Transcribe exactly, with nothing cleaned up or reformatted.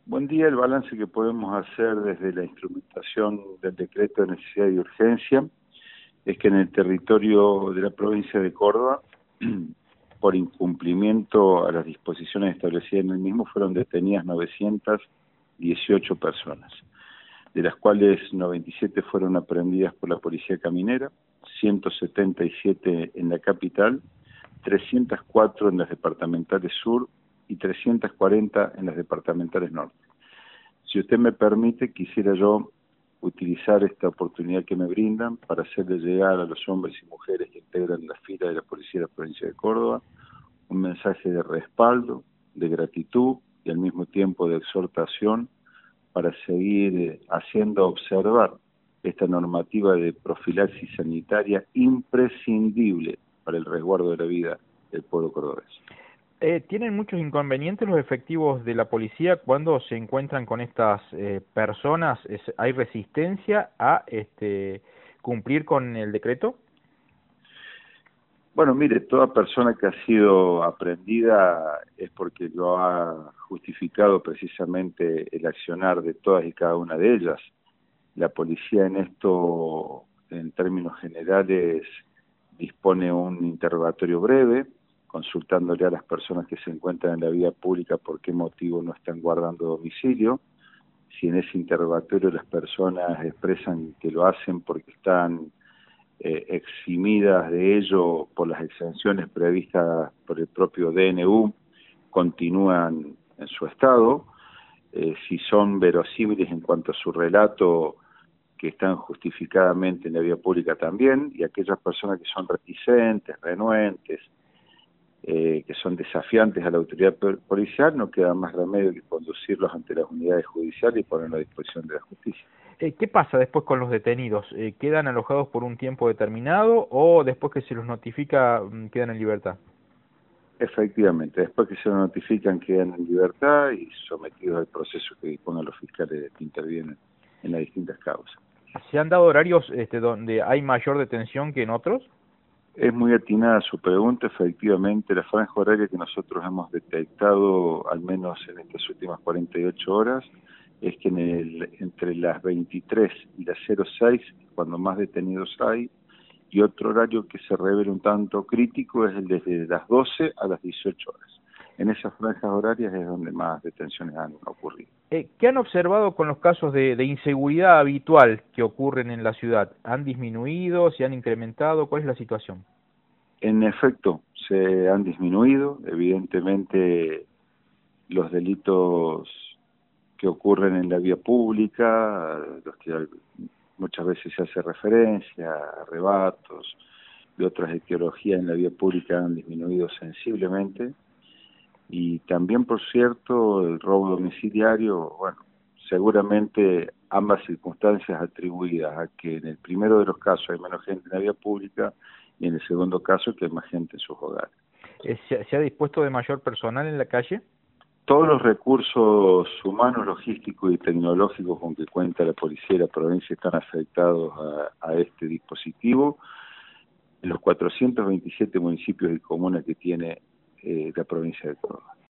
Buen día. El balance que podemos hacer desde la instrumentación del decreto de necesidad y urgencia es que en el territorio de la provincia de Córdoba, por incumplimiento a las disposiciones establecidas en el mismo, fueron detenidas novecientas dieciocho personas, de las cuales noventa y siete fueron aprehendidas por la Policía Caminera, ciento setenta y siete en la capital, trescientas cuatro en las departamentales sur y trescientas cuarenta en las departamentales norte. Si usted me permite, quisiera yo utilizar esta oportunidad que me brindan para hacerle llegar a los hombres y mujeres que integran la fila de la Policía de la Provincia de Córdoba un mensaje de respaldo, de gratitud y al mismo tiempo de exhortación para seguir haciendo observar esta normativa de profilaxis sanitaria imprescindible para el resguardo de la vida del pueblo cordobés. Eh, ¿Tienen muchos inconvenientes los efectivos de la policía cuando se encuentran con estas eh, personas? Es, ¿Hay resistencia a este, cumplir con el decreto? Bueno, mire, toda persona que ha sido aprehendida es porque lo ha justificado precisamente el accionar de todas y cada una de ellas. La policía en esto, en términos generales, dispone un interrogatorio breve, consultándole a las personas que se encuentran en la vía pública por qué motivo no están guardando domicilio. Si en ese interrogatorio las personas expresan que lo hacen porque están eh, eximidas de ello por las exenciones previstas por el propio D N U, continúan en su estado. Eh, si son verosímiles en cuanto a su relato, que están justificadamente en la vía pública también, y aquellas personas que son reticentes, renuentes, eh, que son desafiantes a la autoridad policial, no queda más remedio que conducirlos ante las unidades judiciales y ponerlos a disposición de la justicia. Eh, ¿Qué pasa después con los detenidos? Eh, ¿Quedan alojados por un tiempo determinado o después que se los notifica quedan en libertad? Efectivamente, después que se los notifican quedan en libertad y sometidos al proceso que dispongan los fiscales que intervienen en las distintas causas. ¿Se han dado horarios este, donde hay mayor detención que en otros? Es muy atinada su pregunta. Efectivamente, la franja horaria que nosotros hemos detectado, al menos en estas últimas cuarenta y ocho horas, es que en el, entre las veintitrés y las cero seis, cuando más detenidos hay, y otro horario que se revela un tanto crítico es el desde las doce a las dieciocho horas. En esas franjas horarias es donde más detenciones han ocurrido. Eh, ¿Qué han observado con los casos de, de inseguridad habitual que ocurren en la ciudad? ¿Han disminuido? ¿Se han incrementado? ¿Cuál es la situación? En efecto, se han disminuido. Evidentemente, los delitos que ocurren en la vía pública, los que muchas veces se hace referencia, arrebatos y otras etiologías en la vía pública han disminuido sensiblemente. Y también, por cierto, el robo domiciliario, bueno, seguramente ambas circunstancias atribuidas a que en el primero de los casos hay menos gente en la vía pública y en el segundo caso que hay más gente en sus hogares. ¿Se, se ha dispuesto de mayor personal en la calle? Todos los recursos humanos, logísticos y tecnológicos con que cuenta la policía de la provincia están afectados a, a este dispositivo. En los cuatrocientos veintisiete municipios y comunas que tiene eh, la provincia de Córdoba.